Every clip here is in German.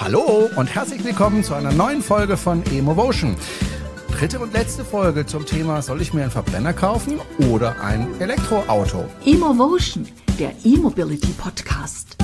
Hallo und herzlich willkommen zu einer neuen Folge von eMovotion. Dritte und letzte Folge zum Thema, soll ich mir einen Verbrenner kaufen oder ein Elektroauto? eMovotion, der E-Mobility Podcast.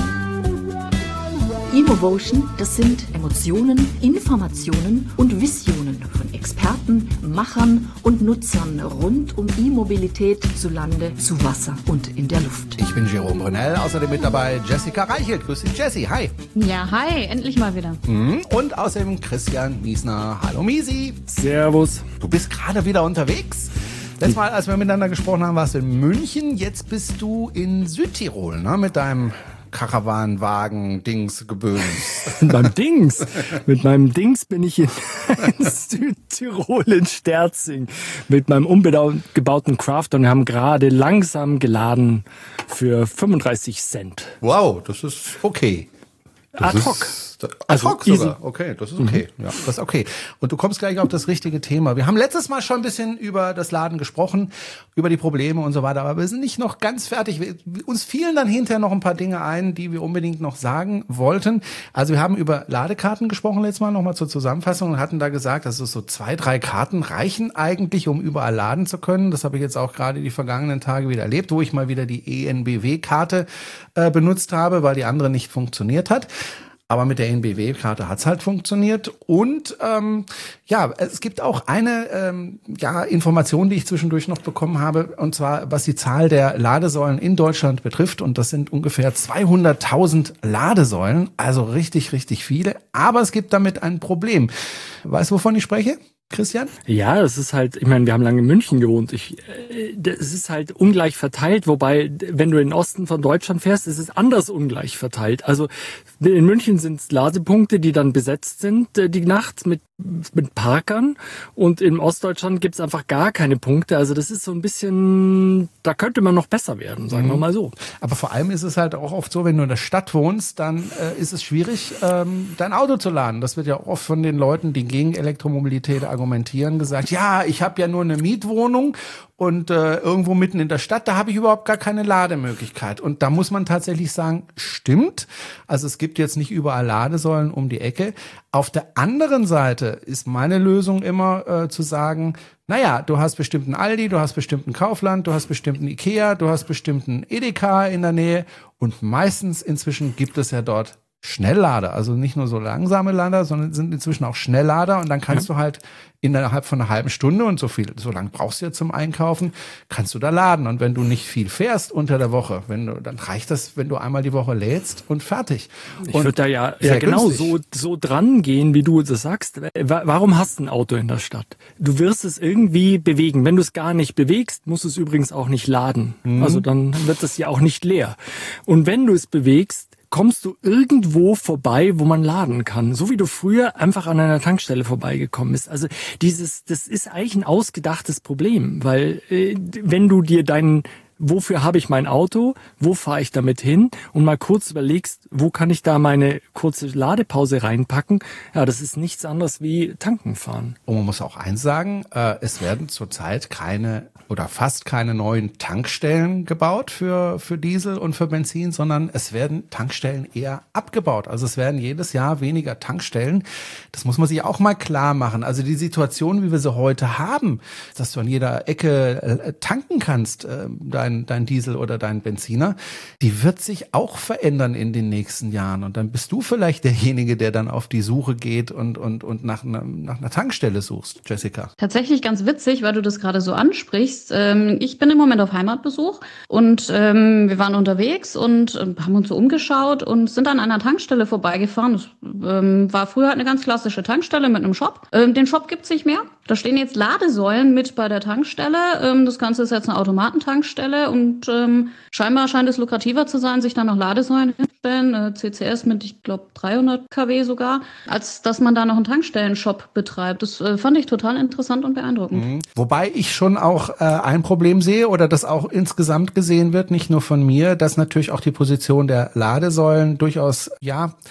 eMovotion, das sind Emotionen, Informationen und Visionen von Experten, Machern und Nutzern rund um E-Mobilität zu Lande, zu Wasser und in der Luft. Ich bin Jerome Brunel, außerdem mit dabei Jessica Reichelt. Grüß dich, Jessie. Hi. Ja, hi, endlich mal wieder. Und außerdem Christian Miesner. Hallo, Miesi. Servus. Du bist gerade wieder unterwegs. Letztes Mal, als wir miteinander gesprochen haben, warst du in München. Jetzt bist du in Südtirol, ne, mit deinem Karawanwagen, Dings, Geböns. Mit meinem Dings bin ich in Südtirol in Sterzing mit meinem umgebauten Crafter und wir haben gerade langsam geladen für 35 Cent. Wow, das ist okay. Das Ad hoc. Ad hoc sogar. easy. Okay, das ist okay. Ja, das ist okay. Und du kommst gleich auf das richtige Thema. Wir haben letztes Mal schon ein bisschen über das Laden gesprochen, über die Probleme und so weiter, aber wir sind nicht noch ganz fertig. Uns fielen dann hinterher noch ein paar Dinge ein, die wir unbedingt noch sagen wollten. Also wir haben über Ladekarten gesprochen letztes Mal, nochmal zur Zusammenfassung, und hatten da gesagt, dass es so 2, 3 Karten reichen eigentlich, um überall laden zu können. Das habe ich jetzt auch gerade die vergangenen Tage wieder erlebt, wo ich mal wieder die ENBW-Karte benutzt habe, weil die andere nicht funktioniert hat. Aber mit der ENBW-Karte hat's halt funktioniert. Und es gibt auch eine Information, die ich zwischendurch noch bekommen habe, und zwar was die Zahl der Ladesäulen in Deutschland betrifft. Und das sind ungefähr 200.000 Ladesäulen, also richtig, richtig viele. Aber es gibt damit ein Problem. Weißt du, wovon ich spreche, Christian? Ja, es ist halt, ich meine, wir haben lange in München gewohnt. Es ist halt ungleich verteilt, wobei, wenn du in den Osten von Deutschland fährst, ist es anders ungleich verteilt. Also in München sind es Ladepunkte, die dann besetzt sind die Nacht mit Parkern, und in Ostdeutschland gibt es einfach gar keine Punkte. Also das ist so ein bisschen, da könnte man noch besser werden, sagen wir mal so. Aber vor allem ist es halt auch oft so, wenn du in der Stadt wohnst, dann ist es schwierig, dein Auto zu laden. Das wird ja auch oft von den Leuten, die gegen Elektromobilität argumentieren, gesagt, ja, ich habe ja nur eine Mietwohnung und irgendwo mitten in der Stadt, da habe ich überhaupt gar keine Lademöglichkeit. Und da muss man tatsächlich sagen, stimmt. Also es gibt jetzt nicht überall Ladesäulen um die Ecke. Auf der anderen Seite ist meine Lösung immer zu sagen, naja, du hast bestimmt einen Aldi, du hast bestimmt einen Kaufland, du hast bestimmt einen Ikea, du hast bestimmt einen Edeka in der Nähe, und meistens inzwischen gibt es ja dort Schnelllader, also nicht nur so langsame Lader, sondern sind inzwischen auch Schnelllader, und dann kannst du halt innerhalb von einer halben Stunde, und so lange brauchst du ja zum Einkaufen, kannst du da laden. Und wenn du nicht viel fährst unter der Woche, dann reicht das, wenn du einmal die Woche lädst und fertig. Ich würde da ja genau so dran gehen, wie du das sagst. Warum hast du ein Auto in der Stadt? Du wirst es irgendwie bewegen. Wenn du es gar nicht bewegst, musst du es übrigens auch nicht laden. Also dann wird das ja auch nicht leer. Und wenn du es bewegst, kommst du irgendwo vorbei, wo man laden kann. So wie du früher einfach an einer Tankstelle vorbeigekommen bist. Also das ist eigentlich ein ausgedachtes Problem, weil wenn du dir wofür habe ich mein Auto, wo fahre ich damit hin, und mal kurz überlegst, wo kann ich da meine kurze Ladepause reinpacken, ja, das ist nichts anderes wie tanken fahren. Und man muss auch eins sagen, es werden zurzeit keine oder fast keine neuen Tankstellen gebaut für Diesel und für Benzin, sondern es werden Tankstellen eher abgebaut. Also es werden jedes Jahr weniger Tankstellen. Das muss man sich auch mal klar machen. Also die Situation, wie wir sie heute haben, dass du an jeder Ecke tanken kannst, dein Diesel oder dein Benziner, die wird sich auch verändern in den nächsten Jahren. Und dann bist du vielleicht derjenige, der dann auf die Suche geht und nach einer Tankstelle suchst, Jessica. Tatsächlich ganz witzig, weil du das gerade so ansprichst. Ich bin im Moment auf Heimatbesuch und wir waren unterwegs und haben uns so umgeschaut und sind an einer Tankstelle vorbeigefahren. Das war früher halt eine ganz klassische Tankstelle mit einem Shop. Den Shop gibt's nicht mehr. Da stehen jetzt Ladesäulen mit bei der Tankstelle. Das Ganze ist jetzt eine Automatentankstelle und scheinbar scheint es lukrativer zu sein, sich da noch Ladesäulen hinzustellen, CCS mit, ich glaube, 300 kW sogar, als dass man da noch einen Tankstellenshop betreibt. Das fand ich total interessant und beeindruckend. Wobei ich schon auch ein Problem sehe oder das auch insgesamt gesehen wird, nicht nur von mir, dass natürlich auch die Position der Ladesäulen durchaus,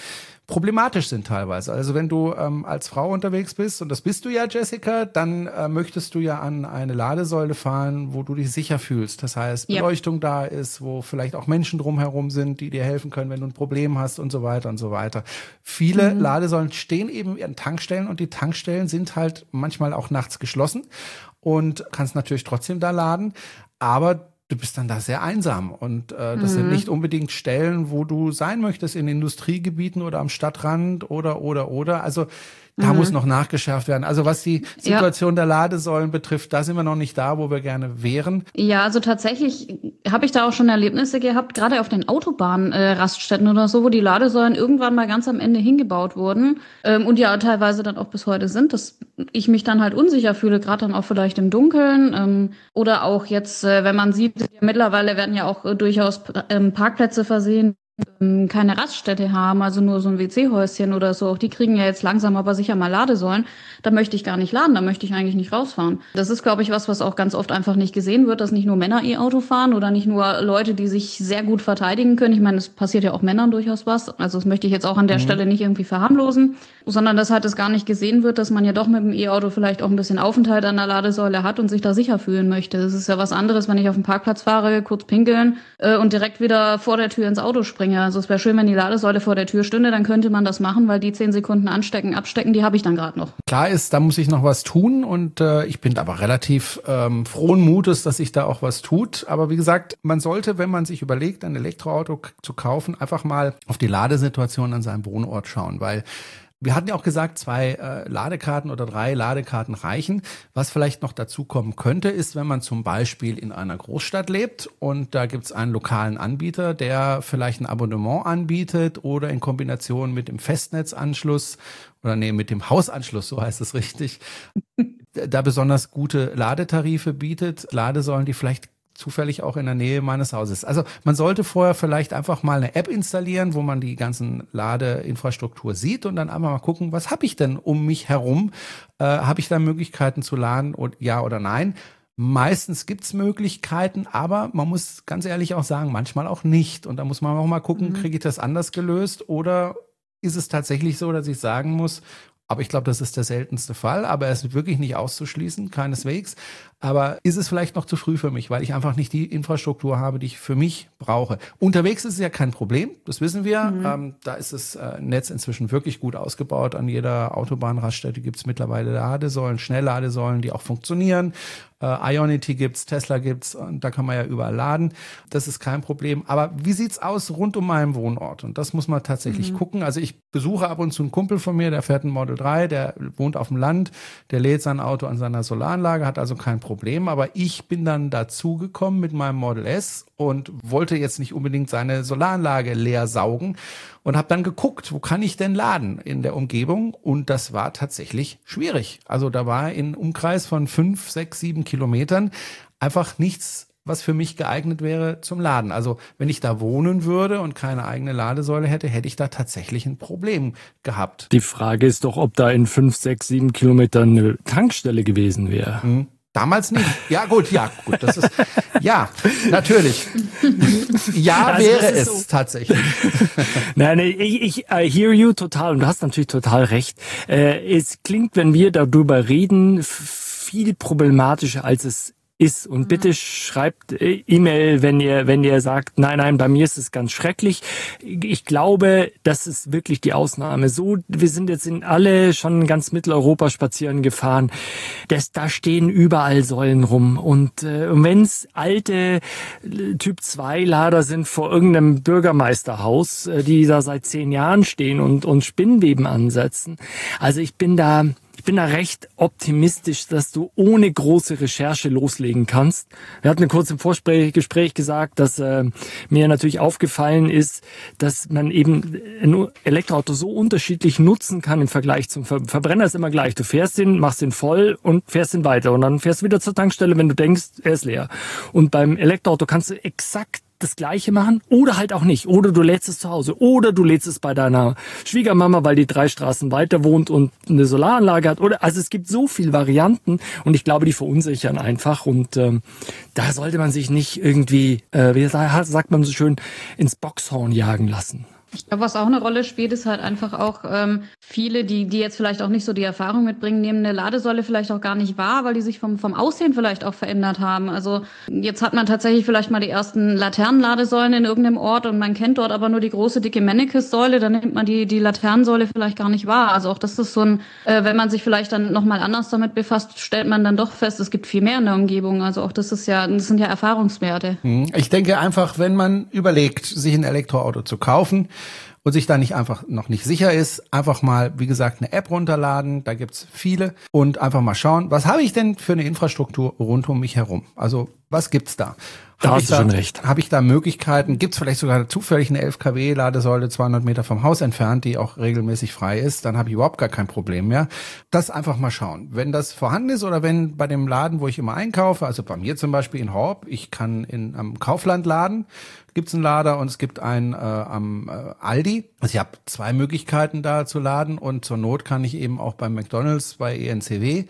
problematisch sind teilweise. Also wenn du als Frau unterwegs bist, und das bist du ja, Jessica, dann möchtest du ja an eine Ladesäule fahren, wo du dich sicher fühlst. Das heißt, Beleuchtung da ist, wo vielleicht auch Menschen drumherum sind, die dir helfen können, wenn du ein Problem hast und so weiter und so weiter. Viele Ladesäulen stehen eben an Tankstellen und die Tankstellen sind halt manchmal auch nachts geschlossen und kannst natürlich trotzdem da laden, aber du bist dann da sehr einsam und das sind nicht unbedingt Stellen, wo du sein möchtest, in Industriegebieten oder am Stadtrand oder. Also da muss noch nachgeschärft werden. Also was die Situation der Ladesäulen betrifft, da sind wir noch nicht da, wo wir gerne wären. Ja, also tatsächlich habe ich da auch schon Erlebnisse gehabt, gerade auf den Autobahnraststätten oder so, wo die Ladesäulen irgendwann mal ganz am Ende hingebaut wurden und ja teilweise dann auch bis heute sind, dass ich mich dann halt unsicher fühle, gerade dann auch vielleicht im Dunkeln oder auch jetzt, wenn man sieht, mittlerweile werden ja auch durchaus Parkplätze versehen, keine Raststätte haben, also nur so ein WC-Häuschen oder so. Auch die kriegen ja jetzt langsam aber sicher mal Ladesäulen. Da möchte ich gar nicht laden, da möchte ich eigentlich nicht rausfahren. Das ist, glaube ich, was auch ganz oft einfach nicht gesehen wird, dass nicht nur Männer E-Auto fahren oder nicht nur Leute, die sich sehr gut verteidigen können. Ich meine, es passiert ja auch Männern durchaus was. Also das möchte ich jetzt auch an der Stelle nicht irgendwie verharmlosen, sondern dass halt es gar nicht gesehen wird, dass man ja doch mit dem E-Auto vielleicht auch ein bisschen Aufenthalt an der Ladesäule hat und sich da sicher fühlen möchte. Das ist ja was anderes, wenn ich auf den Parkplatz fahre, kurz pinkeln und direkt wieder vor der Tür ins Auto springe. Also es wäre schön, wenn die Ladesäule vor der Tür stünde, dann könnte man das machen, weil die 10 Sekunden anstecken, abstecken, die habe ich dann gerade noch. Klar ist, da muss ich noch was tun und ich bin aber relativ frohen Mutes, dass sich da auch was tut. Aber wie gesagt, man sollte, wenn man sich überlegt, ein Elektroauto zu kaufen, einfach mal auf die Ladesituation an seinem Wohnort schauen, weil wir hatten ja auch gesagt, 2 Ladekarten oder 3 Ladekarten reichen. Was vielleicht noch dazu kommen könnte, ist, wenn man zum Beispiel in einer Großstadt lebt und da gibt's einen lokalen Anbieter, der vielleicht ein Abonnement anbietet oder in Kombination mit dem Festnetzanschluss oder mit dem Hausanschluss, so heißt es richtig, da besonders gute Ladetarife bietet, Ladesäulen, die vielleicht zufällig auch in der Nähe meines Hauses. Also man sollte vorher vielleicht einfach mal eine App installieren, wo man die ganzen Ladeinfrastruktur sieht und dann einfach mal gucken, was habe ich denn um mich herum? Habe ich da Möglichkeiten zu laden, ja oder nein? Meistens gibt's Möglichkeiten, aber man muss ganz ehrlich auch sagen, manchmal auch nicht. Und da muss man auch mal gucken, kriege ich das anders gelöst oder ist es tatsächlich so, dass ich sagen muss, aber ich glaube, das ist der seltenste Fall, aber er ist wirklich nicht auszuschließen, keineswegs. Aber ist es vielleicht noch zu früh für mich, weil ich einfach nicht die Infrastruktur habe, die ich für mich brauche. Unterwegs ist es ja kein Problem, das wissen wir. Da ist das Netz inzwischen wirklich gut ausgebaut. An jeder Autobahnraststätte gibt es mittlerweile Ladesäulen, Schnellladesäulen, die auch funktionieren. Ionity gibt's, Tesla gibt's und da kann man ja überall laden. Das ist kein Problem. Aber wie sieht's aus rund um meinen Wohnort? Und das muss man tatsächlich gucken. Also ich besuche ab und zu einen Kumpel von mir, der fährt ein Model 3, der wohnt auf dem Land, der lädt sein Auto an seiner Solaranlage, hat also kein Problem. Aber ich bin dann dazugekommen mit meinem Model S und wollte jetzt nicht unbedingt seine Solaranlage leer saugen und habe dann geguckt, wo kann ich denn laden in der Umgebung? Und das war tatsächlich schwierig. Also da war in Umkreis von 5, 6, 7 Kilometern einfach nichts, was für mich geeignet wäre zum Laden. Also wenn ich da wohnen würde und keine eigene Ladesäule hätte, hätte ich da tatsächlich ein Problem gehabt. Die Frage ist doch, ob da in 5, 6, 7 Kilometern eine Tankstelle gewesen wäre. Damals nicht. Ja, gut, das ist, ja, natürlich. Ja, also wäre es so. Tatsächlich. Nein, ich hear you total und du hast natürlich total recht. Es klingt, wenn wir darüber reden, viel problematischer, als es ist. Und bitte schreibt E-Mail, wenn ihr sagt, nein, bei mir ist es ganz schrecklich. Ich glaube, das ist wirklich die Ausnahme. So, wir sind jetzt alle schon in ganz Mitteleuropa spazieren gefahren. Da stehen überall Säulen rum. Und wenn es alte Typ 2 Lader sind vor irgendeinem Bürgermeisterhaus, die da seit 10 Jahren stehen und Spinnweben ansetzen. Also ich bin da recht optimistisch, dass du ohne große Recherche loslegen kannst. Wir hatten kurz im Vorgespräch gesagt, dass mir natürlich aufgefallen ist, dass man eben ein Elektroauto so unterschiedlich nutzen kann im Vergleich zum Verbrenner. Ist immer gleich. Du fährst ihn, machst ihn voll und fährst ihn weiter. Und dann fährst du wieder zur Tankstelle, wenn du denkst, er ist leer. Und beim Elektroauto kannst du exakt das Gleiche machen oder halt auch nicht. Oder du lädst es zu Hause. Oder du lädst es bei deiner Schwiegermama, weil die 3 Straßen weiter wohnt und eine Solaranlage hat. Also es gibt so viele Varianten und ich glaube, die verunsichern einfach. Und da sollte man sich nicht irgendwie, wie sagt man so schön, ins Boxhorn jagen lassen. Ich glaube, was auch eine Rolle spielt, ist halt einfach auch viele, die jetzt vielleicht auch nicht so die Erfahrung mitbringen, nehmen eine Ladesäule vielleicht auch gar nicht wahr, weil die sich vom Aussehen vielleicht auch verändert haben. Also jetzt hat man tatsächlich vielleicht mal die ersten Laternenladesäulen in irgendeinem Ort und man kennt dort aber nur die große, dicke Mennekes-Säule, dann nimmt man die Laternensäule vielleicht gar nicht wahr. Also auch das ist so ein, wenn man sich vielleicht dann nochmal anders damit befasst, stellt man dann doch fest, es gibt viel mehr in der Umgebung. Also auch das sind ja Erfahrungswerte. Ich denke einfach, wenn man überlegt, sich ein Elektroauto zu kaufen und sich da nicht einfach noch nicht sicher ist, einfach mal, wie gesagt, eine App runterladen, da gibt's viele und einfach mal schauen, was habe ich denn für eine Infrastruktur rund um mich herum? Also was gibt's da? Da hast du schon recht. Habe ich da Möglichkeiten? Gibt's vielleicht sogar zufällig eine 11 kW Ladesäule 200 Meter vom Haus entfernt, die auch regelmäßig frei ist? Dann habe ich überhaupt gar kein Problem mehr. Das einfach mal schauen. Wenn das vorhanden ist oder wenn bei dem Laden, wo ich immer einkaufe, also bei mir zum Beispiel in Horb, ich kann am Kaufland laden, gibt's einen Lader und es gibt einen am Aldi. Also ich habe 2 Möglichkeiten da zu laden und zur Not kann ich eben auch beim McDonald's bei ENCW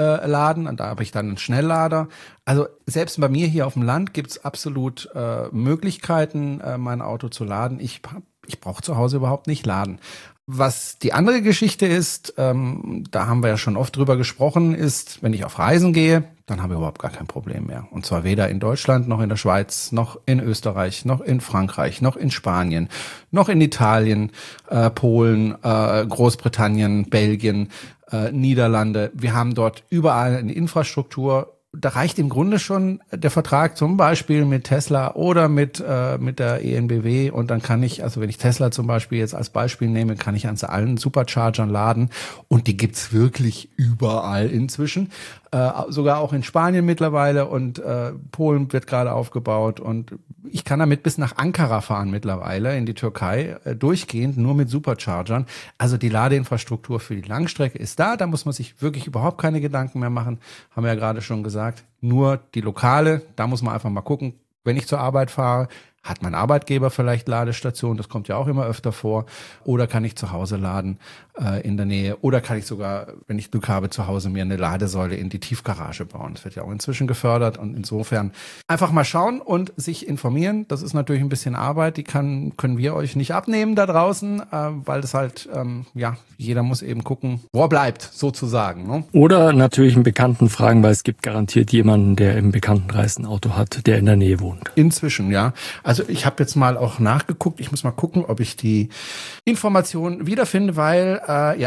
laden und da habe ich dann einen Schnelllader. Also selbst bei mir hier auf dem Land gibt's absolut Möglichkeiten, mein Auto zu laden. Ich brauche zu Hause überhaupt nicht laden. Was die andere Geschichte ist, da haben wir ja schon oft drüber gesprochen, ist, wenn ich auf Reisen gehe, dann habe ich überhaupt gar kein Problem mehr. Und zwar weder in Deutschland, noch in der Schweiz, noch in Österreich, noch in Frankreich, noch in Spanien, noch in Italien, Polen, Großbritannien, Belgien, Niederlande. Wir haben dort überall eine Infrastruktur. Da reicht im Grunde schon der Vertrag zum Beispiel mit Tesla oder mit der ENBW und dann kann ich, also wenn ich Tesla zum Beispiel jetzt als Beispiel nehme, kann ich an allen Superchargern laden und die gibt's wirklich überall inzwischen. Sogar auch in Spanien mittlerweile und Polen wird gerade aufgebaut und ich kann damit bis nach Ankara fahren mittlerweile in die Türkei, durchgehend nur mit Superchargern. Also die Ladeinfrastruktur für die Langstrecke ist da muss man sich wirklich überhaupt keine Gedanken mehr machen, haben wir ja gerade schon gesagt. Nur die Lokale, da muss man einfach mal gucken, wenn ich zur Arbeit fahre, hat mein Arbeitgeber vielleicht Ladestation, das kommt ja auch immer öfter vor, oder kann ich zu Hause laden in der Nähe, oder kann ich sogar, wenn ich Glück habe, zu Hause mir eine Ladesäule in die Tiefgarage bauen. Das wird ja auch inzwischen gefördert und insofern einfach mal schauen und sich informieren. Das ist natürlich ein bisschen Arbeit, die können wir euch nicht abnehmen da draußen, weil das halt, jeder muss eben gucken, wo er bleibt, sozusagen. Ne? Oder natürlich einen Bekannten fragen, weil es gibt garantiert jemanden, der im Bekanntenkreis ein Auto hat, der in der Nähe wohnt. Inzwischen, ja. Also ich habe jetzt mal auch nachgeguckt. Ich muss mal gucken, ob ich die Informationen wiederfinde, weil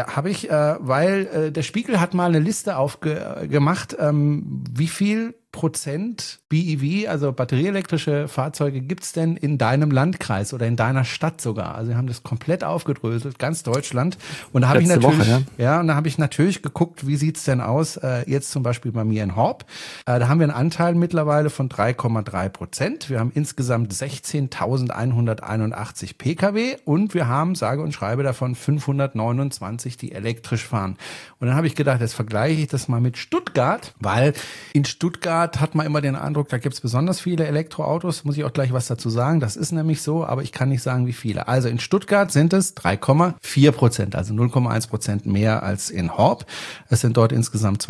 der Spiegel hat mal eine Liste gemacht, wie viel Prozent BEV, also batterieelektrische Fahrzeuge, gibt's denn in deinem Landkreis oder in deiner Stadt sogar? Also wir haben das komplett aufgedröselt, ganz Deutschland. Und da habe ich natürlich geguckt, wie sieht's denn aus? Jetzt zum Beispiel bei mir in Horb. Da haben wir einen Anteil mittlerweile von 3,3%. Wir haben insgesamt 16.181 Pkw und wir haben, sage und schreibe davon 529, die elektrisch fahren. Und dann habe ich gedacht, jetzt vergleiche ich das mal mit Stuttgart, weil in Stuttgart hat man immer den Eindruck, da gibt's besonders viele Elektroautos. Muss ich auch gleich was dazu sagen. Das ist nämlich so, aber ich kann nicht sagen, wie viele. Also in Stuttgart sind es 3,4%, also 0,1% mehr als in Horb. Es sind dort insgesamt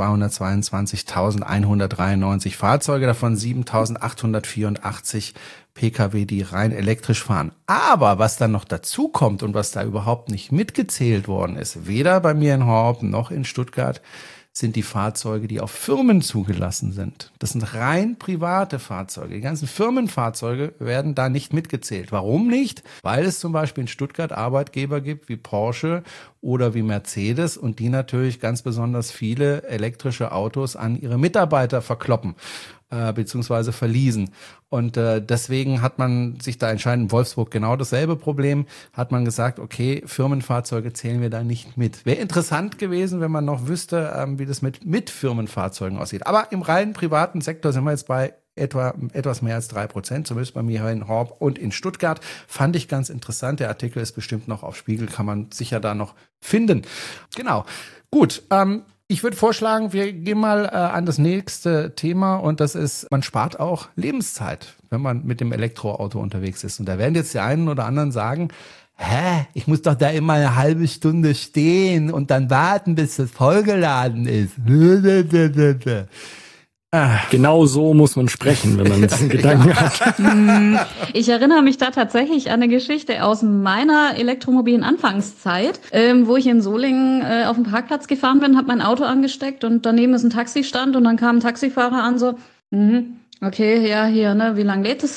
222.193 Fahrzeuge, davon 7.884 Pkw, die rein elektrisch fahren. Aber was dann noch dazu kommt und was da überhaupt nicht mitgezählt worden ist, weder bei mir in Horb noch in Stuttgart, sind die Fahrzeuge, die auf Firmen zugelassen sind. Das sind rein private Fahrzeuge. Die ganzen Firmenfahrzeuge werden da nicht mitgezählt. Warum nicht? Weil es zum Beispiel in Stuttgart Arbeitgeber gibt wie Porsche oder wie Mercedes und die natürlich ganz besonders viele elektrische Autos an ihre Mitarbeiter verkloppen beziehungsweise verleasen. Und deswegen hat man sich da entschieden, in Wolfsburg genau dasselbe Problem, hat man gesagt, okay, Firmenfahrzeuge zählen wir da nicht mit. Wäre interessant gewesen, wenn man noch wüsste, wie das mit Firmenfahrzeugen aussieht. Aber im rein privaten Sektor sind wir jetzt bei etwas mehr als 3%, zumindest bei mir in Horb und in Stuttgart. Fand ich ganz interessant. Der Artikel ist bestimmt noch auf Spiegel, kann man sicher da noch finden. Genau. Gut, ich würde vorschlagen, wir gehen mal an das nächste Thema und das ist, man spart auch Lebenszeit, wenn man mit dem Elektroauto unterwegs ist. Und da werden jetzt die einen oder anderen sagen, ich muss doch da immer eine halbe Stunde stehen und dann warten, bis das vollgeladen ist. Genau so muss man sprechen, wenn man diesen Gedanken hat. Ich erinnere mich da tatsächlich an eine Geschichte aus meiner elektromobilen Anfangszeit, wo ich in Solingen auf dem Parkplatz gefahren bin, habe mein Auto angesteckt und daneben ist ein Taxistand und dann kam ein Taxifahrer an so, okay, ja, hier, ne, wie lang lädt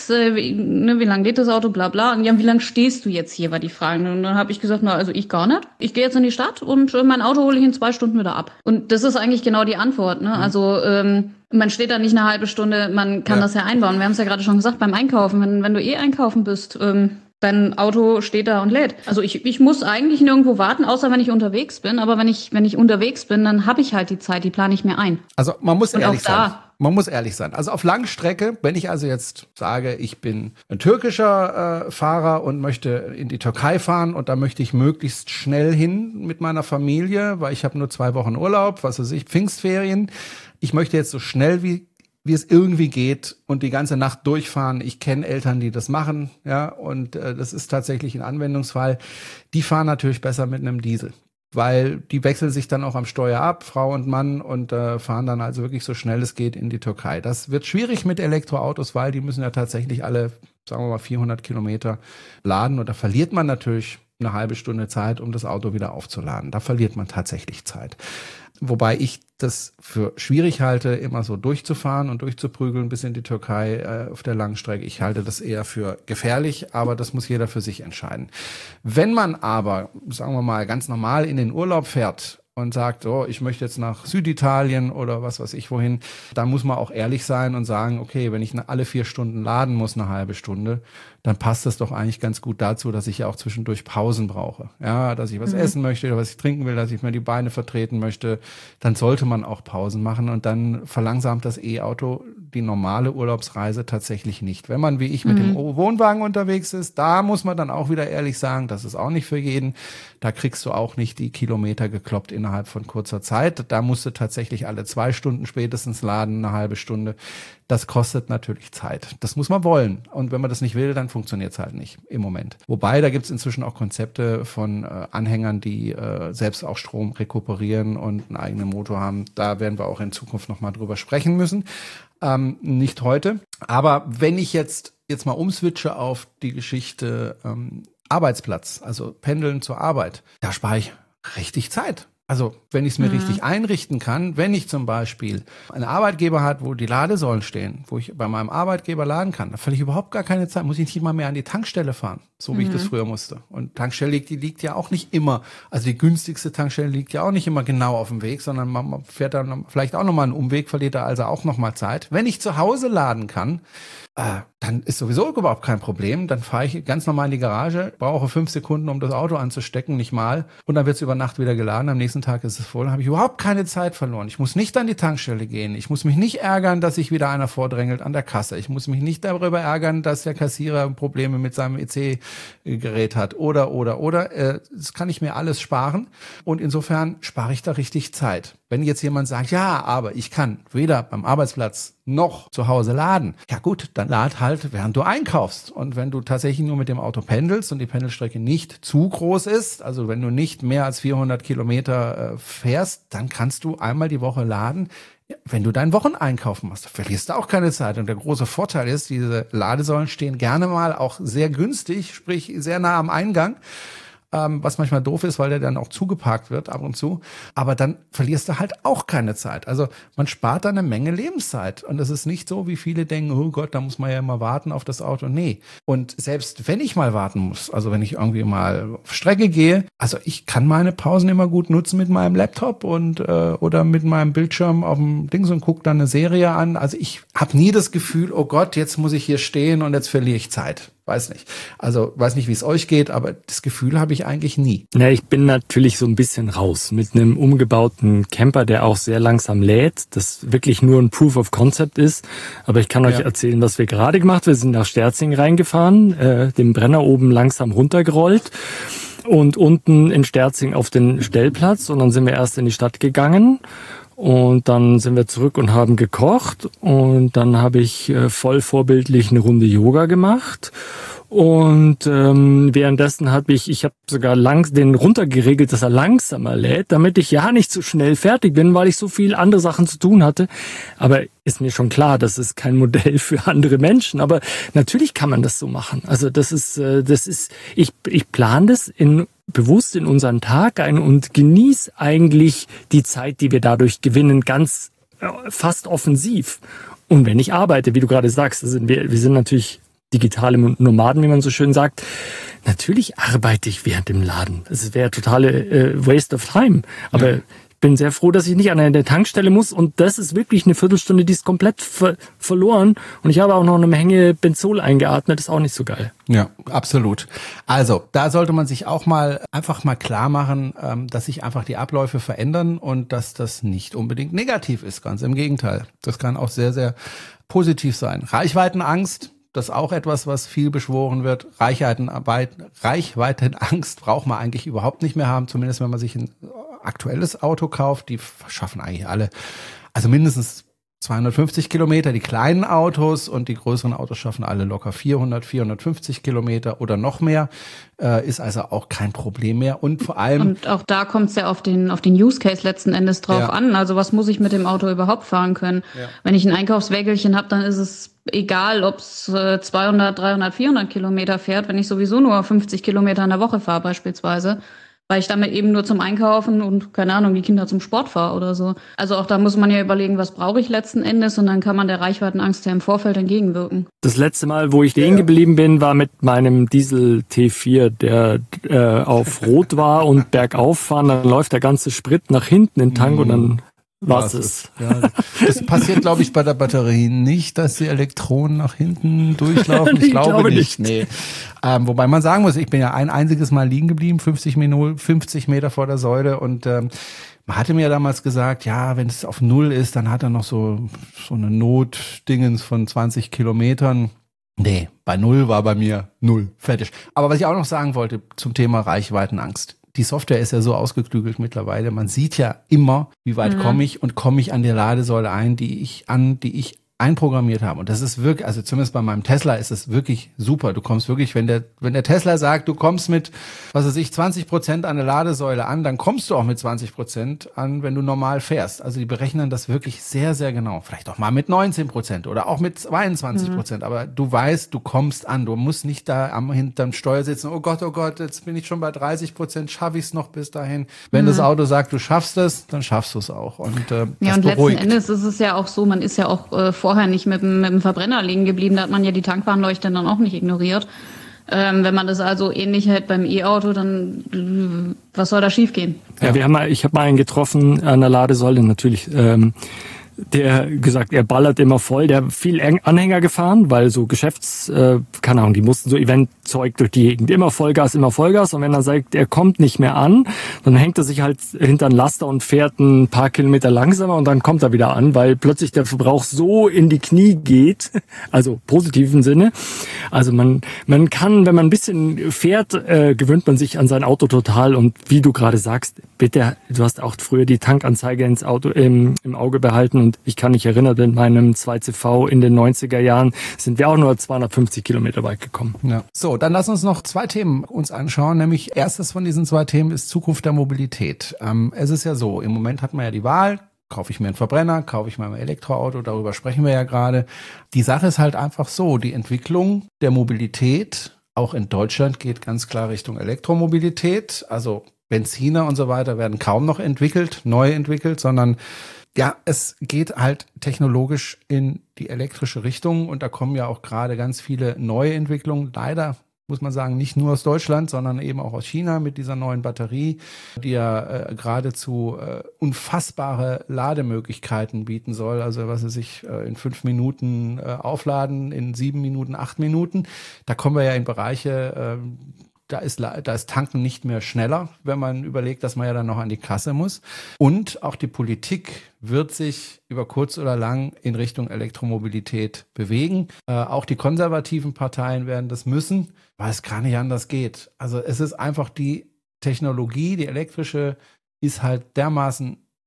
das Auto, bla bla. Und ja, wie lang stehst du jetzt hier, war die Frage. Und dann habe ich gesagt, also ich gar nicht. Ich gehe jetzt in die Stadt und mein Auto hole ich in 2 Stunden wieder ab. Und das ist eigentlich genau die Antwort, ne? Also man steht da nicht eine halbe Stunde, man kann das ja einbauen. Wir haben es ja gerade schon gesagt beim Einkaufen. Wenn du einkaufen bist, dein Auto steht da und lädt. Also ich muss eigentlich nirgendwo warten, außer wenn ich unterwegs bin. Aber wenn ich unterwegs bin, dann habe ich halt die Zeit, die plane ich mir ein. Also man muss ehrlich sein. Man muss ehrlich sein. Also auf Langstrecke, wenn ich also jetzt sage, ich bin ein türkischer Fahrer und möchte in die Türkei fahren und da möchte ich möglichst schnell hin mit meiner Familie, weil ich habe nur 2 Wochen Urlaub, was weiß ich, Pfingstferien. Ich möchte jetzt so schnell wie es irgendwie geht und die ganze Nacht durchfahren. Ich kenne Eltern, die das machen, ja, und das ist tatsächlich ein Anwendungsfall. Die fahren natürlich besser mit einem Diesel, weil die wechseln sich dann auch am Steuer ab, Frau und Mann, und fahren dann also wirklich so schnell es geht in die Türkei. Das wird schwierig mit Elektroautos, weil die müssen ja tatsächlich alle, sagen wir mal, 400 Kilometer laden und da verliert man natürlich eine halbe Stunde Zeit, um das Auto wieder aufzuladen. Da verliert man tatsächlich Zeit. Wobei ich das für schwierig halte, immer so durchzufahren und durchzuprügeln bis in die Türkei auf der langen Strecke. Ich halte das eher für gefährlich, aber das muss jeder für sich entscheiden. Wenn man aber, sagen wir mal, ganz normal in den Urlaub fährt und sagt, oh, ich möchte jetzt nach Süditalien oder was weiß ich wohin, da muss man auch ehrlich sein und sagen, okay, wenn ich alle 4 Stunden laden muss, eine halbe Stunde, dann passt das doch eigentlich ganz gut dazu, dass ich ja auch zwischendurch Pausen brauche. Ja, dass ich was essen möchte oder was ich trinken will, dass ich mir die Beine vertreten möchte, dann sollte man auch Pausen machen und dann verlangsamt das E-Auto die normale Urlaubsreise tatsächlich nicht. Wenn man wie ich mit dem Wohnwagen unterwegs ist, da muss man dann auch wieder ehrlich sagen, das ist auch nicht für jeden. Da kriegst du auch nicht die Kilometer gekloppt innerhalb von kurzer Zeit. Da musst du tatsächlich alle 2 Stunden spätestens laden, eine halbe Stunde. Das kostet natürlich Zeit. Das muss man wollen. Und wenn man das nicht will, dann funktioniert es halt nicht im Moment. Wobei, da gibt es inzwischen auch Konzepte von Anhängern, die selbst auch Strom rekuperieren und einen eigenen Motor haben. Da werden wir auch in Zukunft nochmal drüber sprechen müssen. Nicht heute. Aber wenn ich jetzt mal umswitche auf die Geschichte Arbeitsplatz, also Pendeln zur Arbeit, da spare ich richtig Zeit. Also wenn ich es mir richtig einrichten kann, wenn ich zum Beispiel einen Arbeitgeber hat, wo die Ladesäulen stehen, wo ich bei meinem Arbeitgeber laden kann, da verliere ich überhaupt gar keine Zeit, muss ich nicht mal mehr an die Tankstelle fahren, so wie ich das früher musste. Und Tankstelle, die liegt ja auch nicht immer, also die günstigste Tankstelle liegt ja auch nicht immer genau auf dem Weg, sondern man fährt dann vielleicht auch nochmal einen Umweg, verliert da also auch nochmal Zeit. Wenn ich zu Hause laden kann, dann ist sowieso überhaupt kein Problem. Dann fahre ich ganz normal in die Garage, brauche 5 Sekunden, um das Auto anzustecken, nicht mal. Und dann wird es über Nacht wieder geladen. Am nächsten Tag ist es voll. Dann habe ich überhaupt keine Zeit verloren. Ich muss nicht an die Tankstelle gehen. Ich muss mich nicht ärgern, dass sich wieder einer vordrängelt an der Kasse. Ich muss mich nicht darüber ärgern, dass der Kassierer Probleme mit seinem EC-Gerät hat. Oder. Das kann ich mir alles sparen. Und insofern spare ich da richtig Zeit. Wenn jetzt jemand sagt, ja, aber ich kann weder beim Arbeitsplatz noch zu Hause laden. Ja gut, dann lad halt, während du einkaufst. Und wenn du tatsächlich nur mit dem Auto pendelst und die Pendelstrecke nicht zu groß ist, also wenn du nicht mehr als 400 Kilometer fährst, dann kannst du einmal die Woche laden. Wenn du deinen Wocheneinkauf machst, verlierst du auch keine Zeit. Und der große Vorteil ist, diese Ladesäulen stehen gerne mal auch sehr günstig, sprich sehr nah am Eingang. Was manchmal doof ist, weil der dann auch zugeparkt wird ab und zu. Aber dann verlierst du halt auch keine Zeit. Also man spart da eine Menge Lebenszeit. Und es ist nicht so, wie viele denken, oh Gott, da muss man ja immer warten auf das Auto. Nee. Und selbst wenn ich mal warten muss, also wenn ich irgendwie mal auf Strecke gehe, also ich kann meine Pausen immer gut nutzen mit meinem Laptop und oder mit meinem Bildschirm auf dem Dings und gucke dann eine Serie an. Also ich habe nie das Gefühl, oh Gott, jetzt muss ich hier stehen und jetzt verliere ich Zeit. Weiß nicht. Also weiß nicht, wie es euch geht, aber das Gefühl habe ich eigentlich nie. Ja, ich bin natürlich so ein bisschen raus mit einem umgebauten Camper, der auch sehr langsam lädt, das wirklich nur ein Proof of Concept ist. Aber ich kann euch erzählen, was wir gerade gemacht haben. Wir sind nach Sterzing reingefahren, den Brenner oben langsam runtergerollt und unten in Sterzing auf den Stellplatz und dann sind wir erst in die Stadt gegangen. Und dann sind wir zurück und haben gekocht. Und dann habe ich voll vorbildlich eine Runde Yoga gemacht. Und währenddessen habe ich habe sogar den runtergeregelt, dass er langsamer lädt, damit ich ja nicht so schnell fertig bin, weil ich so viel andere Sachen zu tun hatte. Aber ist mir schon klar, das ist kein Modell für andere Menschen. Aber natürlich kann man das so machen. Also ich plane das bewusst in unseren Tag ein und genieße eigentlich die Zeit, die wir dadurch gewinnen, ganz fast offensiv. Und wenn ich arbeite, wie du gerade sagst, wir sind natürlich digitale Nomaden, wie man so schön sagt. Natürlich arbeite ich während dem Laden. Es wäre totale Waste of time. Aber ich bin sehr froh, dass ich nicht an der Tankstelle muss. Und das ist wirklich eine Viertelstunde, die ist komplett verloren. Und ich habe auch noch eine Menge Benzol eingeatmet. Das ist auch nicht so geil. Ja, absolut. Also, da sollte man sich auch einfach mal klar machen, dass sich einfach die Abläufe verändern und dass das nicht unbedingt negativ ist. Ganz im Gegenteil. Das kann auch sehr, sehr positiv sein. Reichweitenangst. Das ist auch etwas, was viel beschworen wird. Reichweitenangst braucht man eigentlich überhaupt nicht mehr haben, zumindest wenn man sich ein aktuelles Auto kauft. Die schaffen eigentlich alle, also mindestens 250 Kilometer, die kleinen Autos, und die größeren Autos schaffen alle locker 400, 450 Kilometer oder noch mehr. Ist also auch kein Problem mehr. Und vor allem. Und auch da kommt es ja auf den Use Case letzten Endes drauf an. Also was muss ich mit dem Auto überhaupt fahren können? Ja. Wenn ich ein Einkaufswägelchen habe, dann ist es egal, ob es 200, 300, 400 Kilometer fährt, wenn ich sowieso nur 50 Kilometer in der Woche fahre beispielsweise. Weil ich damit eben nur zum Einkaufen und, keine Ahnung, die Kinder zum Sport fahre oder so. Also auch da muss man ja überlegen, was brauche ich letzten Endes, und dann kann man der Reichweitenangst ja im Vorfeld entgegenwirken. Das letzte Mal, wo ich stehen geblieben bin, war mit meinem Diesel T4, der auf Rot war und bergauf fahren, dann läuft der ganze Sprit nach hinten in den Tank und dann war's es. Ja, das passiert, glaube ich, bei der Batterie nicht, dass die Elektronen nach hinten durchlaufen. Ich glaube nicht. Nee. Wobei man sagen muss, ich bin ja ein einziges Mal liegen geblieben, 50 Meter vor der Säule, und man hatte mir damals gesagt, ja, wenn es auf Null ist, dann hat er noch so eine Notdingens von 20 Kilometern. Nee, bei Null war bei mir Null. Fertig. Aber was ich auch noch sagen wollte zum Thema Reichweitenangst. Die Software ist ja so ausgeklügelt mittlerweile. Man sieht ja immer, wie weit komme ich an der Ladesäule ein, die ich einprogrammiert habe. Und das ist wirklich, also zumindest bei meinem Tesla ist es wirklich super. Du kommst wirklich, wenn der Tesla sagt, du kommst mit, 20% an der Ladesäule an, dann kommst du auch mit 20% an, wenn du normal fährst. Also die berechnen das wirklich sehr, sehr genau. Vielleicht auch mal mit 19% oder auch mit 22%. Aber du weißt, du kommst an. Du musst nicht da hinterm Steuer sitzen. Oh Gott, jetzt bin ich schon bei 30%. Schaffe ich es noch bis dahin? Wenn das Auto sagt, du schaffst es, dann schaffst du es auch. Und das und letzten Endes ist es ja auch so, man ist ja auch vorher nicht mit dem Verbrenner liegen geblieben. Da hat man ja die Tankwarnleuchte dann auch nicht ignoriert. Wenn man das also ähnlich hält beim E-Auto, dann was soll da schiefgehen? Ja, ich habe mal einen getroffen an der Ladesäule, natürlich. Der gesagt, er ballert immer voll, der viel Anhänger gefahren, weil so keine Ahnung, die mussten so Eventzeug durch die Gegend, immer Vollgas, und wenn er sagt, er kommt nicht mehr an, dann hängt er sich halt hinter einen Laster und fährt ein paar Kilometer langsamer und dann kommt er wieder an, weil plötzlich der Verbrauch so in die Knie geht, also positiven Sinne. Also man kann, wenn man ein bisschen fährt, gewöhnt man sich an sein Auto total, und wie du gerade sagst, bitte, du hast auch früher die Tankanzeige ins Auto im Auge behalten. Und ich kann mich erinnern, in meinem 2CV in den 90er Jahren sind wir auch nur 250 Kilometer weit gekommen. Ja. So, dann lass uns noch 2 Themen uns anschauen. Nämlich erstes von diesen 2 Themen ist Zukunft der Mobilität. Es ist ja so, im Moment hat man ja die Wahl, kaufe ich mir einen Verbrenner, kaufe ich mir ein Elektroauto, darüber sprechen wir ja gerade. Die Sache ist halt einfach so, die Entwicklung der Mobilität, auch in Deutschland, geht ganz klar Richtung Elektromobilität. Also Benziner und so weiter werden kaum noch neu entwickelt, sondern ja, es geht halt technologisch in die elektrische Richtung, und da kommen ja auch gerade ganz viele neue Entwicklungen. Leider muss man sagen, nicht nur aus Deutschland, sondern eben auch aus China mit dieser neuen Batterie, die ja geradezu unfassbare Lademöglichkeiten bieten soll. Also was weiß ich, in 5 Minuten aufladen, in 7 Minuten, 8 Minuten. Da kommen wir ja in Bereiche, da ist Tanken nicht mehr schneller, wenn man überlegt, dass man ja dann noch an die Kasse muss. Und auch die Politik wird sich über kurz oder lang in Richtung Elektromobilität bewegen. Auch die konservativen Parteien werden das müssen, weil es gar nicht anders geht. Also es ist einfach die Technologie, die elektrische, ist halt dermaßen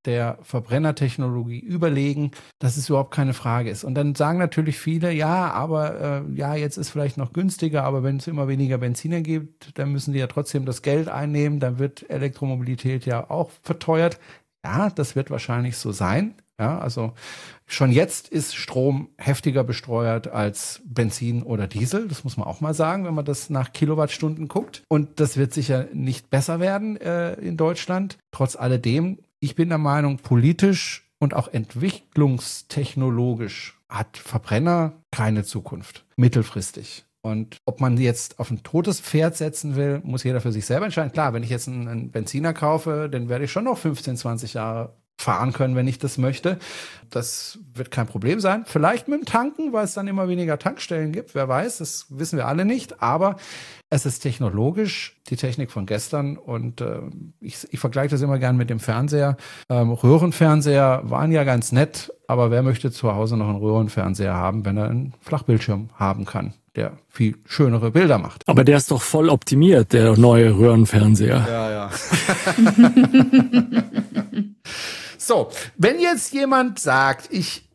der Verbrennertechnologie überlegen, dass es überhaupt keine Frage ist. Und dann sagen natürlich viele, ja, aber jetzt ist vielleicht noch günstiger, aber wenn es immer weniger Benziner gibt, dann müssen die ja trotzdem das Geld einnehmen, dann wird Elektromobilität ja auch verteuert. Ja, das wird wahrscheinlich so sein. Ja, also schon jetzt ist Strom heftiger besteuert als Benzin oder Diesel. Das muss man auch mal sagen, wenn man das nach Kilowattstunden guckt. Und das wird sicher nicht besser werden in Deutschland. Trotz alledem, ich bin der Meinung, politisch und auch entwicklungstechnologisch hat Verbrenner keine Zukunft, mittelfristig. Und ob man jetzt auf ein totes Pferd setzen will, muss jeder für sich selber entscheiden. Klar, wenn ich jetzt einen Benziner kaufe, dann werde ich schon noch 15, 20 Jahre fahren können, wenn ich das möchte. Das wird kein Problem sein. Vielleicht mit dem Tanken, weil es dann immer weniger Tankstellen gibt. Wer weiß, das wissen wir alle nicht. Aber es ist technologisch die Technik von gestern. Und ich vergleiche das immer gern mit dem Fernseher. Röhrenfernseher waren ja ganz nett, aber wer möchte zu Hause noch einen Röhrenfernseher haben, wenn er einen Flachbildschirm haben kann, der viel schönere Bilder macht? Aber der ist doch voll optimiert, der neue Röhrenfernseher. Ja. So, wenn jetzt jemand sagt, ich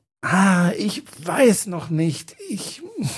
weiß noch nicht, ich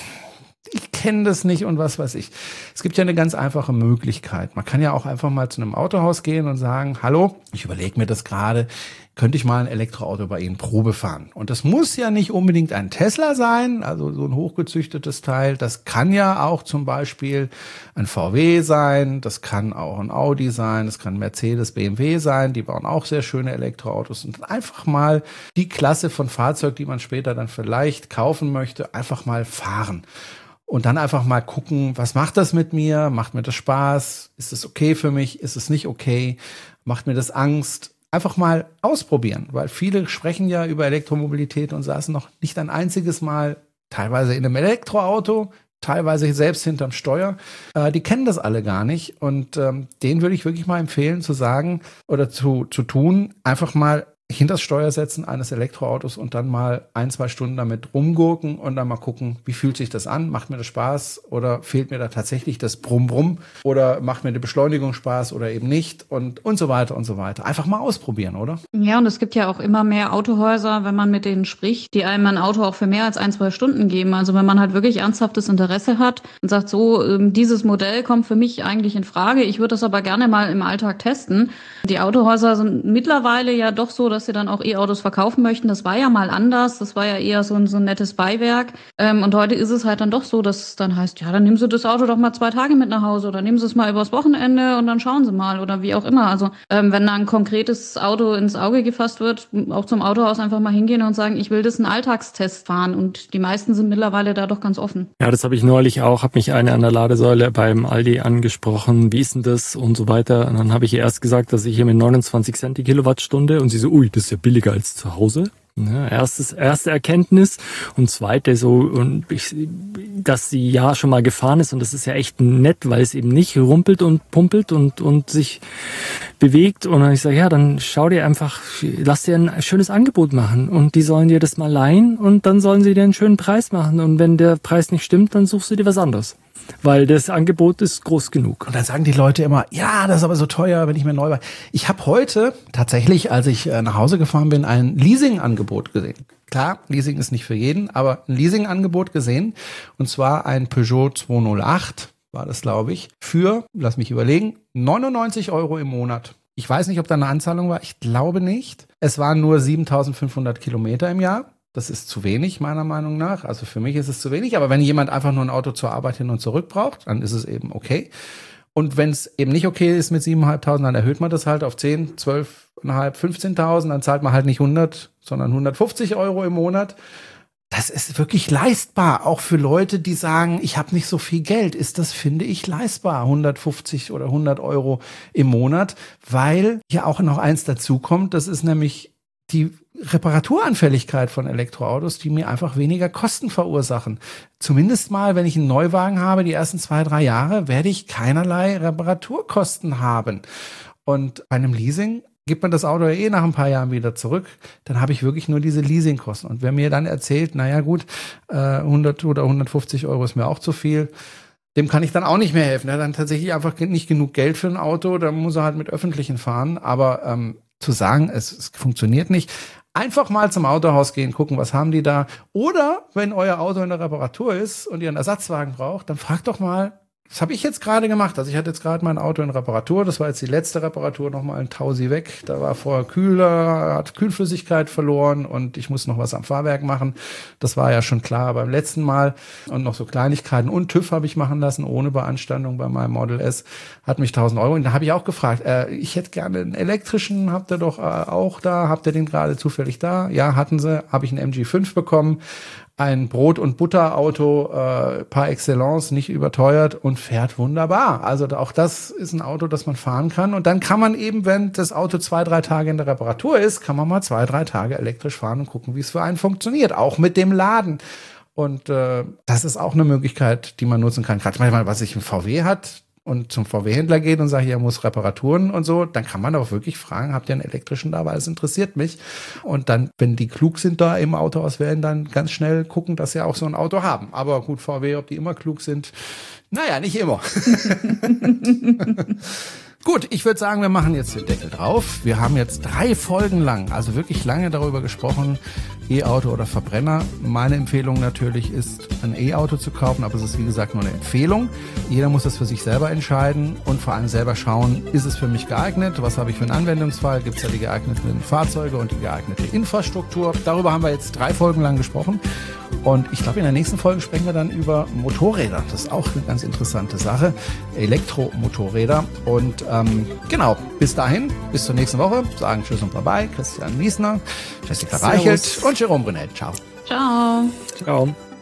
kenne das nicht und was weiß ich. Es gibt ja eine ganz einfache Möglichkeit. Man kann ja auch einfach mal zu einem Autohaus gehen und sagen, hallo, ich überlege mir das gerade, könnte ich mal ein Elektroauto bei Ihnen Probe fahren? Und das muss ja nicht unbedingt ein Tesla sein, also so ein hochgezüchtetes Teil. Das kann ja auch zum Beispiel ein VW sein, das kann auch ein Audi sein, das kann Mercedes, BMW sein. Die bauen auch sehr schöne Elektroautos. Und einfach mal die Klasse von Fahrzeug, die man später dann vielleicht kaufen möchte, einfach mal fahren. Und dann einfach mal gucken, was macht das mit mir? Macht mir das Spaß? Ist es okay für mich? Ist es nicht okay? Macht mir das Angst? Einfach mal ausprobieren, weil viele sprechen ja über Elektromobilität und saßen noch nicht ein einziges Mal teilweise in einem Elektroauto, teilweise selbst hinterm Steuer. Die kennen das alle gar nicht und denen würde ich wirklich mal empfehlen zu sagen oder zu tun, einfach mal hinter das Steuer setzen eines Elektroautos und dann mal 1-2 Stunden damit rumgurken und dann mal gucken, wie fühlt sich das an? Macht mir das Spaß oder fehlt mir da tatsächlich das Brumm-Brumm oder macht mir die Beschleunigung Spaß oder eben nicht und so weiter und so weiter. Einfach mal ausprobieren, oder? Ja, und es gibt ja auch immer mehr Autohäuser, wenn man mit denen spricht, die einem ein Auto auch für mehr als 1-2 Stunden geben. Also wenn man halt wirklich ernsthaftes Interesse hat und sagt, so, dieses Modell kommt für mich eigentlich in Frage, ich würde das aber gerne mal im Alltag testen. Die Autohäuser sind mittlerweile ja doch so, dass sie dann auch E-Autos verkaufen möchten. Das war ja mal anders. Das war ja eher so ein nettes Beiwerk. Und heute ist es halt dann doch so, dass es dann heißt, ja, dann nehmen Sie das Auto doch mal 2 Tage mit nach Hause oder nehmen Sie es mal übers Wochenende und dann schauen Sie mal oder wie auch immer. Also wenn da ein konkretes Auto ins Auge gefasst wird, auch zum Autohaus einfach mal hingehen und sagen, ich will das einen Alltagstest fahren. Und die meisten sind mittlerweile da doch ganz offen. Ja, das habe ich neulich auch, habe mich eine an der Ladesäule beim Aldi angesprochen, wie ist denn das und so weiter. Und dann habe ich ihr erst gesagt, dass ich hier mit 29 Cent die Kilowattstunde und sie so, ui, das ist ja billiger als zu Hause. Ja, erste Erkenntnis und zweite dass sie ja schon mal gefahren ist und das ist ja echt nett, weil es eben nicht rumpelt und pumpelt und sich bewegt und dann ich sage, ja, dann schau dir einfach, lass dir ein schönes Angebot machen und die sollen dir das mal leihen und dann sollen sie dir einen schönen Preis machen und wenn der Preis nicht stimmt, dann suchst du dir was anderes. Weil das Angebot ist groß genug. Und dann sagen die Leute immer, ja, das ist aber so teuer, wenn ich mir neu war. Ich habe heute tatsächlich, als ich nach Hause gefahren bin, ein Leasingangebot gesehen. Klar, Leasing ist nicht für jeden, aber ein Leasingangebot gesehen. Und zwar ein Peugeot 208, war das, glaube ich, für, lass mich überlegen, 99 € im Monat. Ich weiß nicht, ob da eine Anzahlung war. Ich glaube nicht. Es waren nur 7.500 Kilometer im Jahr. Das ist zu wenig, meiner Meinung nach. Also für mich ist es zu wenig. Aber wenn jemand einfach nur ein Auto zur Arbeit hin und zurück braucht, dann ist es eben okay. Und wenn es eben nicht okay ist mit 7.500, dann erhöht man das halt auf 10, 12.500, 15.000. Dann zahlt man halt nicht 100, sondern 150 € im Monat. Das ist wirklich leistbar. Auch für Leute, die sagen, ich habe nicht so viel Geld, ist das, finde ich, leistbar. 150 oder 100 € im Monat. Weil hier auch noch eins dazukommt. Das ist nämlich die Reparaturanfälligkeit von Elektroautos, die mir einfach weniger Kosten verursachen. Zumindest mal, wenn ich einen Neuwagen habe, die ersten 2-3 Jahre, werde ich keinerlei Reparaturkosten haben. Und bei einem Leasing gibt man das Auto ja nach ein paar Jahren wieder zurück, dann habe ich wirklich nur diese Leasingkosten. Und wer mir dann erzählt, naja gut, 100 oder 150 € ist mir auch zu viel, dem kann ich dann auch nicht mehr helfen. Er hat dann tatsächlich einfach nicht genug Geld für ein Auto, dann muss er halt mit Öffentlichen fahren. Aber zu sagen, es funktioniert nicht. Einfach mal zum Autohaus gehen, gucken, was haben die da. Oder wenn euer Auto in der Reparatur ist und ihr einen Ersatzwagen braucht, dann fragt doch mal. Das habe ich jetzt gerade gemacht. Also ich hatte jetzt gerade mein Auto in Reparatur. Das war jetzt die letzte Reparatur, nochmal ein Tausi weg. Da war vorher Kühler, hat Kühlflüssigkeit verloren und ich muss noch was am Fahrwerk machen. Das war ja schon klar beim letzten Mal. Und noch so Kleinigkeiten und TÜV habe ich machen lassen, ohne Beanstandung bei meinem Model S. Hat mich 1.000 Euro. Und da habe ich auch gefragt, ich hätte gerne einen elektrischen, habt ihr doch auch da? Habt ihr den gerade zufällig da? Ja, hatten sie. Habe ich einen MG5 bekommen. Ein Brot- und Butterauto par excellence, nicht überteuert und fährt wunderbar. Also auch das ist ein Auto, das man fahren kann. Und dann kann man eben, wenn das Auto 2-3 Tage in der Reparatur ist, kann man mal 2-3 Tage elektrisch fahren und gucken, wie es für einen funktioniert. Auch mit dem Laden. Und das ist auch eine Möglichkeit, die man nutzen kann. Gerade manchmal, was sich ein VW hat und zum VW-Händler geht und sagt, er muss Reparaturen und so, dann kann man auch wirklich fragen, habt ihr einen elektrischen da, weil es interessiert mich. Und dann, wenn die klug sind da im Autohaus, werden dann ganz schnell gucken, dass sie auch so ein Auto haben. Aber gut, VW, ob die immer klug sind, naja, nicht immer. Gut, ich würde sagen, wir machen jetzt den Deckel drauf. Wir haben jetzt 3 Folgen lang, also wirklich lange darüber gesprochen, E-Auto oder Verbrenner. Meine Empfehlung natürlich ist, ein E-Auto zu kaufen, aber es ist wie gesagt nur eine Empfehlung. Jeder muss das für sich selber entscheiden und vor allem selber schauen, ist es für mich geeignet? Was habe ich für einen Anwendungsfall? Gibt es ja die geeigneten Fahrzeuge und die geeignete Infrastruktur? Darüber haben wir jetzt 3 Folgen lang gesprochen. Und ich glaube, in der nächsten Folge sprechen wir dann über Motorräder. Das ist auch eine ganz interessante Sache. Elektromotorräder. Und genau, bis dahin, bis zur nächsten Woche. Sagen Tschüss und Bye-bye. Christian Miesner, Jessica Reichelt und Jerome Brunel. Ciao. Ciao. Ciao.